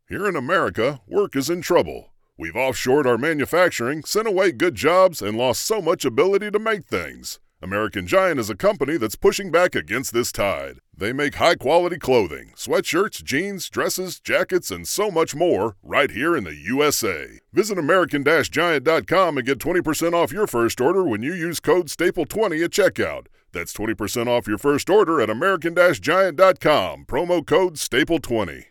Here in America, work is in trouble. We've offshored our manufacturing, sent away good jobs, and lost so much ability to make things. American Giant is a company that's pushing back against this tide. They make high-quality clothing, sweatshirts, jeans, dresses, jackets, and so much more right here in the USA. Visit American-Giant.com and get 20% off your first order when you use code STAPLE20 at checkout. That's 20% off your first order at American-Giant.com. Promo code STAPLE20.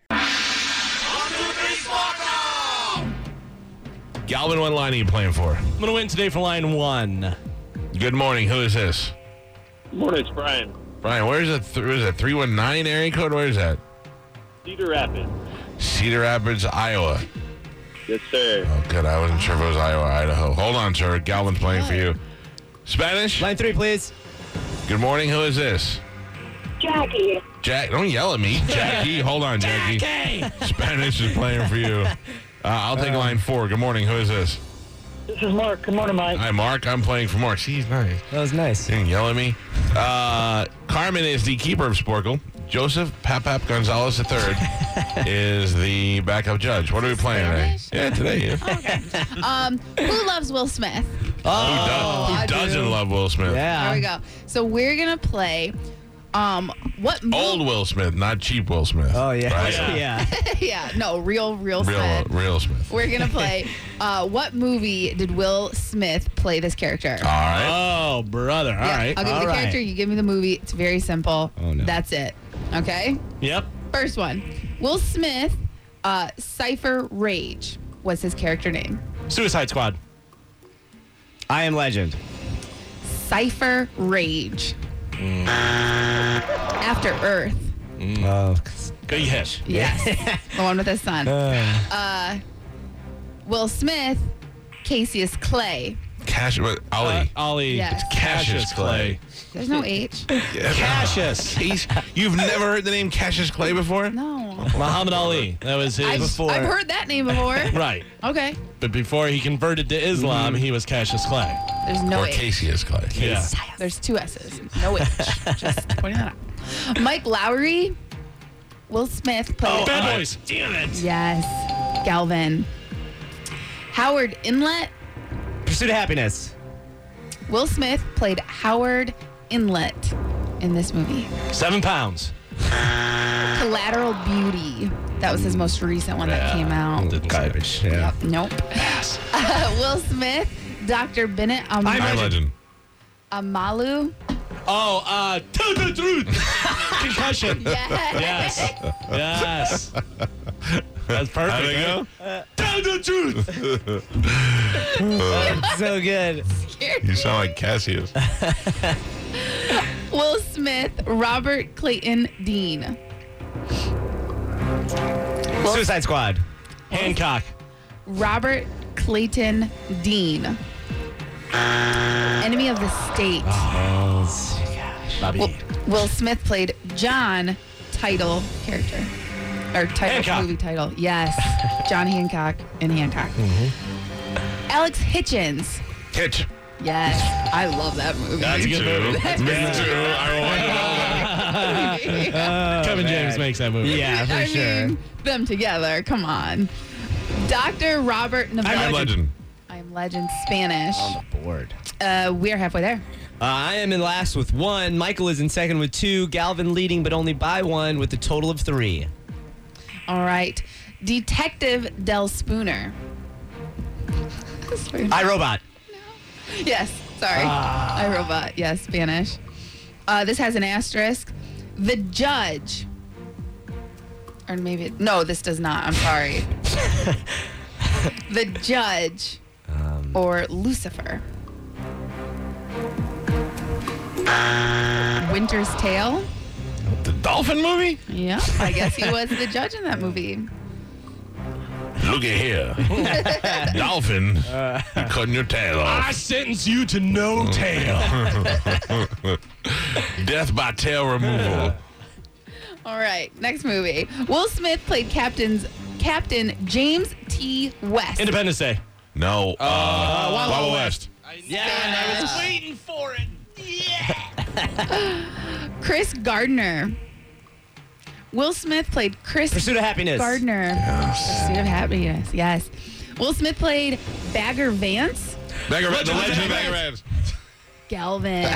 Galvin, what line are you playing for? I'm going to win today for line 1. Good morning. Who is this? Good morning, it's Brian. Brian, where is it? Is it 319 area code? Where is that? Cedar Rapids. Cedar Rapids, Iowa. Yes, sir. Oh, good. I wasn't sure if it was Iowa or Idaho. Hold on, sir. Galvin's playing for you. Spanish? Line 3, please. Good morning. Who is this? Jackie. Jack. Don't yell at me. Jackie. Hold on, Jackie. Spanish is playing for you. I'll take line 4. Good morning. Who is this? This is Mark. Good morning, Mike. Hi, Mark. I'm playing for Mark. See, he's nice. That was nice. You didn't yell at me. Carmen is the keeper of Sporkle. Joseph Papap Gonzalez III is the backup judge. What are we playing today? Yeah, today. Yeah. Who loves Will Smith? Who doesn't love Will Smith? Yeah. There we go. So we're going to play what movie? Old Will Smith, not cheap Will Smith. Oh, yeah. Right? Yeah. Yeah, no, real Smith. Real Smith. We're going to play what movie did Will Smith play this character? All right. Oh, brother. All right. I'll give you the character, you give me the movie. It's very simple. Oh, no. That's it. Okay? Yep. First one. Will Smith, Cypher Rage was his character name. Suicide Squad. I Am Legend. Cypher Rage. After Earth. Oh, Good hit. Yes. The one with his son. Will Smith, Cassius Clay. Ollie. Ollie. Yes. Cassius Clay. There's no H. Cassius. You've never heard the name Cassius Clay before? No. Muhammad Ali. That was his. I've heard that name before. Right. Okay. But before he converted to Islam, he was Cassius Clay. There's no Or H. Cassius Clay. Yeah. There's 2 S's. No H. Just pointing that out. Mike Lowry. Will Smith played. Bad Boys. Damn it. Yes. Galvin. Howard Inlet. Pursuit of Happiness. Will Smith played Howard Inlet in this movie. 7 pounds. Collateral Beauty. That was his most recent one that came out. Didn't see it. Garbage. Yeah. Yep. Nope. Pass. Will Smith, Dr. Bennett I'm Legend. Amalu. Oh, tell the truth. Concussion. Yes. Yes. That's perfect. How'd it go? Tell the truth. So good. You sound like Cassius. Will Smith, Robert Clayton Dean. Suicide Squad. Hancock. Robert Clayton Dean. Enemy of the State. Oh, Bobby. Will Smith played John, title character. Or title Hancock. movie title. Yes. John Hancock in Hancock. Mm-hmm. Alex Hitchens. Hitch. Yes. I love that movie. That's a good movie. Me too. I want Kevin James makes that movie. Yeah, for I sure. mean, them together. Come on. Dr. Robert Navarro. I'm Legend. I Am Legend Spanish. On the board. We're halfway there. I am in last with 1. Michael is in second with 2. Galvin leading, but only by 1 with a total of 3. All right. Detective Del Spooner. iRobot. Yes. Sorry. iRobot. Yes, Spanish. This has an asterisk. The Judge. Or maybe... No, this does not. I'm sorry. The Judge. Or Lucifer. Winter's Tale. The Dolphin movie? Yeah, I guess he was the judge in that movie. Look at here. Dolphin. You're cutting your tail I off. sentence you to no tail. Death by tail removal. All right, next movie. Will Smith played Captain James T. West. Independence Day. No. Wild West. Yeah, I was waiting for it. Chris Gardner. Will Smith played Chris Pursuit of Happiness. Gardner. Pursuit of Happiness. Yes. Will Smith played Bagger Vance. The Legend of Bagger Vance. Galvin.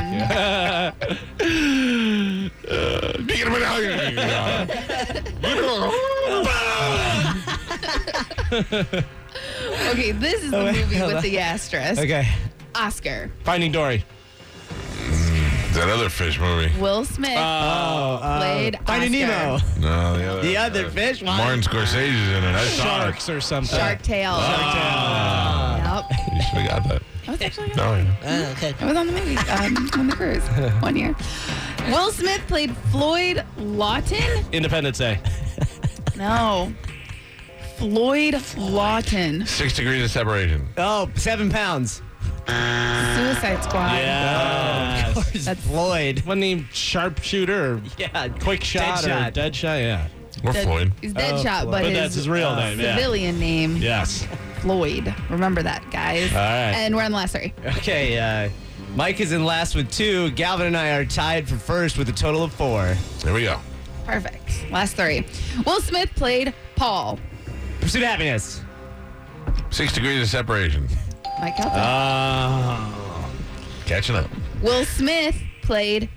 Okay, this is the movie with the asterisk. Okay. Oscar. Finding Dory. That other fish movie. Will Smith played Finding Oscar. Nemo. No, The other fish. What? Martin Scorsese's in it. I saw it. Sharks or something. Shark Tale. Yep. You should have got that. I was actually No, yeah. I was on the movie on the cruise 1 year. Will Smith played Floyd Lawton. Independence Day. No. Floyd Lawton. 6 Degrees of Separation. Oh, 7 pounds. Suicide Squad. Yeah. That's Floyd. Wasn't he sharpshooter or Yeah. quick shot Deadshot. or dead shot? Yeah. Or Floyd. He's Deadshot, but that's his real name, yeah. civilian name, Yes. Floyd. Remember that, guys. All right. And we're on the last three. Okay, Mike is in last with 2. Galvin and I are tied for first with a total of 4. There we go. Perfect. Last 3. Will Smith played Paul. Pursuit of Happiness. 6 Degrees of Separation. Mike Calvin. Catching up. Will Smith played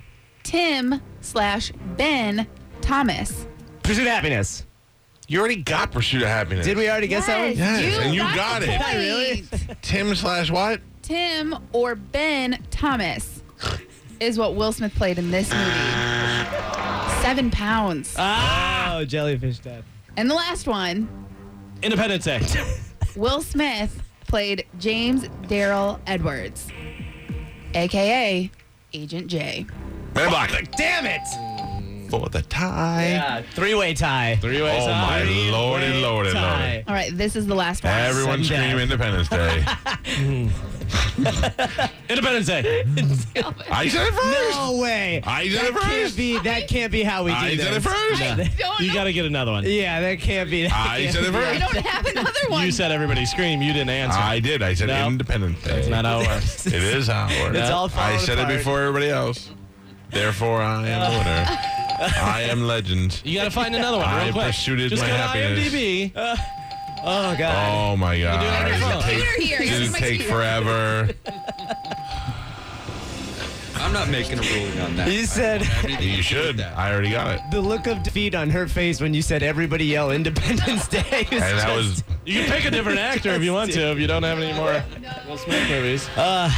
Tim/Ben Thomas. Pursuit of Happiness. You already got Pursuit of Happiness. Did we already guess that one? Yes, and you got the it. point. Really? Tim/what? Tim or Ben Thomas is what Will Smith played in this movie. 7 pounds. Oh, jellyfish death. And the last one, Independence Day. Will Smith played James Darrell Edwards, a.k.a. Agent J. Man Block. Damn it! For the tie. Yeah, 3-way tie. 3-way Oh, my Lord and Lord and Lord. Tie. All right, this is the last one. Everyone Sudden scream death. Independence Day. Independence Day. I said it first. No way. I said it first. That can't be how we do I this. said it first. Don't You know. got to get another one. Yeah, that can't be. I said it I first. don't have another one. You said everybody scream. You didn't answer. I did. I said No. Independence Day. That's not how it works. It is how it works. It's all I falling said apart. it before everybody else. Therefore, I am the winner. I am legend. You got to find another one real I quick. pursued Just my go to happiness. IMDb. Oh, God. Oh my God! do it on your Did phone. it take- Computer here. Did This is it my take computer. forever? I'm not making a ruling on that. You said You should. I already got it. the look of defeat on her face when you said everybody yell Independence Day. And that was You can pick a different actor if you want to, if you don't have any more Will Smith movies. Oh,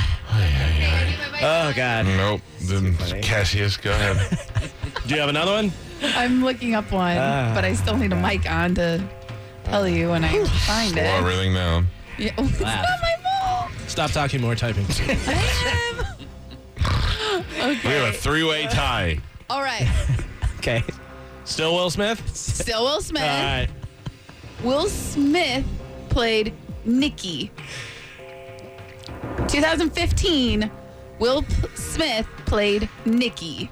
God. nope. Then Cassius, go ahead. Do you have another one? I'm looking up one, but I still need a mic on to tell you when I find Slow it. everything down. Yeah, it's not my fault. Stop talking, more typing. I am. We have a 3-way tie. All right. Okay. Still Will Smith? Still Will Smith. All right. Will Smith played Nikki. 2015, Will Smith played Nikki.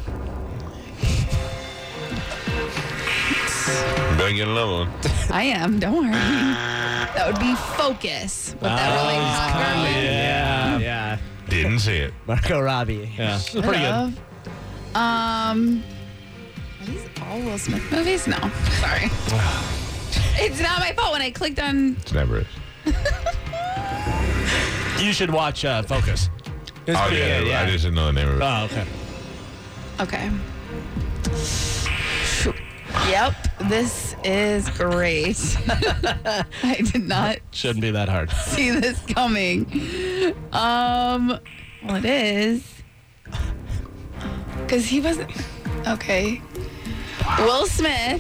Better get another one. I am, don't worry. That would be Focus with that really hot girl. Yeah. Yeah. Didn't see it. Margot Robbie. Yeah. Pretty good. Are these all Will Smith movies? No. Sorry. It's not my fault when I clicked on. It's never is. You should watch Focus. It was Oh, pretty yeah, good, yeah. I just didn't know the name of it. Oh, okay. Okay. Yep, this is great. I did not Shouldn't be that hard. see this coming. Well, it is. Because he wasn't. Okay. Will Smith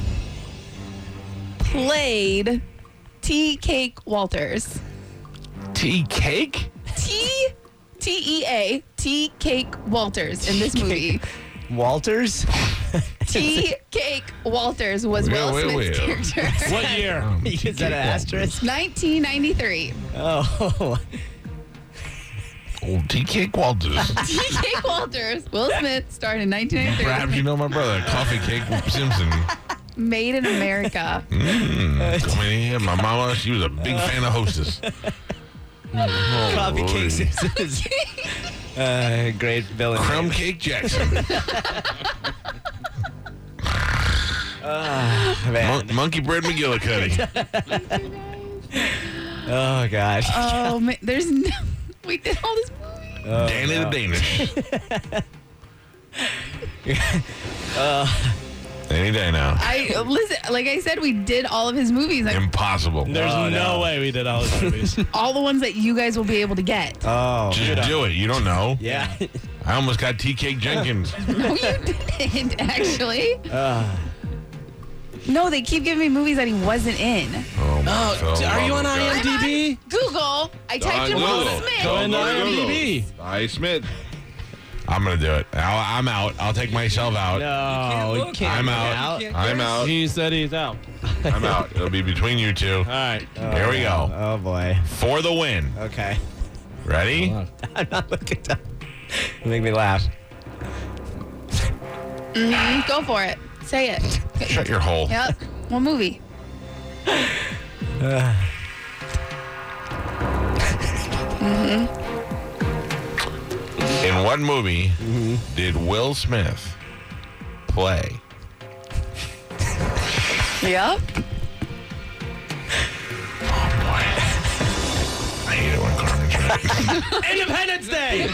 played T. Cake Walters. Tea cake? T-E-A. T. Cake Walters in this movie. Walters? T. Cake Walters was Will Well, Smith's well. character. What year? Is that an asterisk? 1993. Oh. Old tea cake Walters. T. Cake Walters. Will Smith starred in 1993. Perhaps you know my brother, Coffee Cake Simpson. Made in America. Coming in here, my mama, she was a big fan of Hostess. Oh, Coffee Lord. Cake Simpsons. Great villain. Crumb Cake Jackson. Man. Monkey Bread McGillicuddy. Oh, God. Oh, man, there's no. We did all this movie. Danny the Danish. Any day now. Listen, like I said, we did all of his movies. Like, Impossible. There's no way we did all his movies. all the ones that you guys will be able to get. Oh. Just do it. You don't know. Yeah. I almost got T.K. Jenkins. No, you didn't, actually. No, they keep giving me movies that he wasn't in. Oh, my Are you on God. IMDb? Google. I typed in Will Google. Smith. Go into IMDb. I Smith. I'm going to do it. I'm out. I'll take myself out. No, we can't. I'm look out. out. I'm out. He said he's out. I'm out. It'll be between you two. All right. Here we go. Oh, boy. For the win. Okay. Ready? I'm not looking down. Make me laugh. Go for it. Say it. Shut your hole. Yep. What movie? In what movie did Will Smith play? Yep. I hate it when Carmen's right. Independence Day.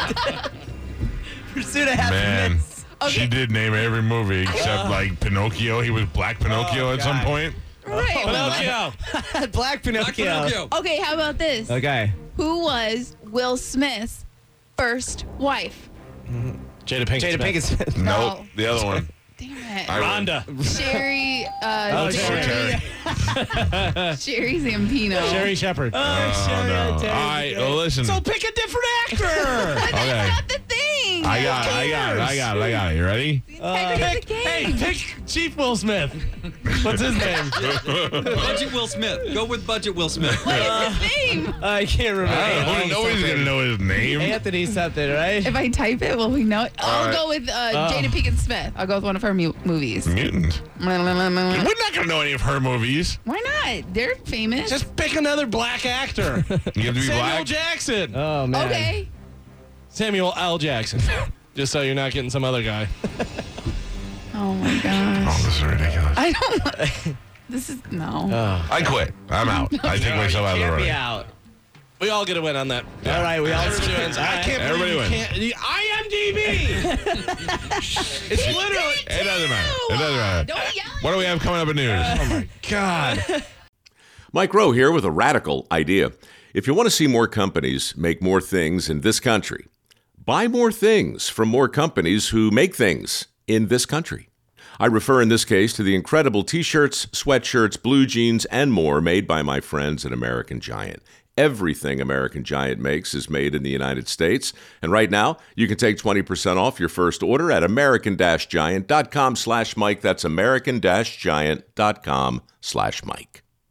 Pursuit of Happiness. Man, she Okay. did name every movie except like Pinocchio. He was Black Pinocchio at some God. point. Right. Pinocchio. Black Pinocchio. Okay, how about this? Okay. Who was Will Smith's first wife? Jada Pinkett Jada Smith. Pinkett Smith. Nope, the other one. Damn it. Rhonda. Sherry. Oh, Sherry. Sherry Zampino. Sherry Shepard. Oh, no. All right, well, listen. So pick a different actor. But Okay. that's not the thing. I got it. You ready? Integrity of the game. Pick Chief Will Smith. What's his name? Budget Will Smith. Go with Budget Will Smith. What is his name? I can't remember. Nobody's going to know his name. Anthony something, right? If I type it, will we know it? I'll go with Jada Pinkett Smith. I'll go with one of her movies. Mutant. We're not going to know any of her movies. Why not? They're famous. Just pick another black actor. You have to be Samuel black. Jackson. Oh, man. Okay. Samuel L. Jackson. Just so you're not getting some other guy. Oh my Oh, gosh. this is ridiculous. I don't want. This is no. I quit. I'm out. I take myself out of the Can't be running. out. We all get a win on that. All right, we all Everybody wins. I can't Everybody believe wins. you can't. The IMDb. It's literally. It doesn't matter. It doesn't matter. Don't yell. What do we have coming up in news? God. Mike Rowe here with a radical idea. If you want to see more companies make more things in this country, buy more things from more companies who make things in this country. I refer in this case to the incredible t-shirts, sweatshirts, blue jeans, and more made by my friends at American Giant. Everything American Giant makes is made in the United States. And right now, you can take 20% off your first order at american-giant.com/Mike. That's american-giant.com/Mike.